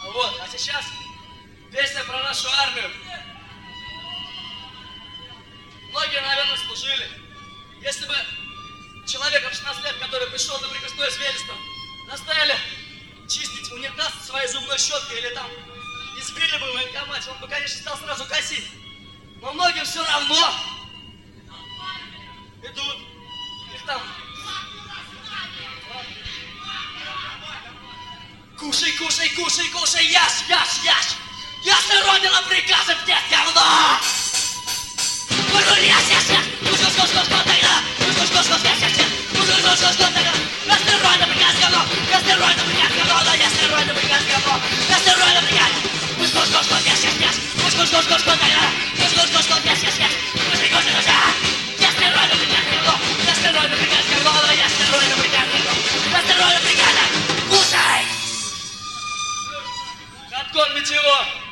Вот, а сейчас песня про нашу армию. Многие, наверное, служили. Если бы человеком 16 лет, который пришел на прикрестное свидетельство, заставили чистить унитаз своей зубной щеткой или там избили бы в военкомате, он бы, конечно, стал сразу косить. Но многим все равно идут, их там кушай, кушай, кушай, кушай, ешь, ешь, ешь. Если Родина приказывает, нет говно. Ешь, ешь, ешь. Кушай, кушай, кушай, тогда. Кушай, кушай, кушай, ешь, ешь. Кушай, кушай, кушай, тогда. Если Родина приказывает говно. Если Родина приказывает говно, да, если Родина приказывает говно. Если Родина приказывает. Кушай, кушай, кушай, ешь, ешь, ешь. Кушай, кушай, кушай, тогда. Кушай, кушай, кушай, ешь, ешь, ешь. Кушай, кушай, кушай. Если Родина приказывает говно. Если Родина приказывает говно, да, если Родина приказывает говно. Если Родина приказывает. Кушай! Откормить его!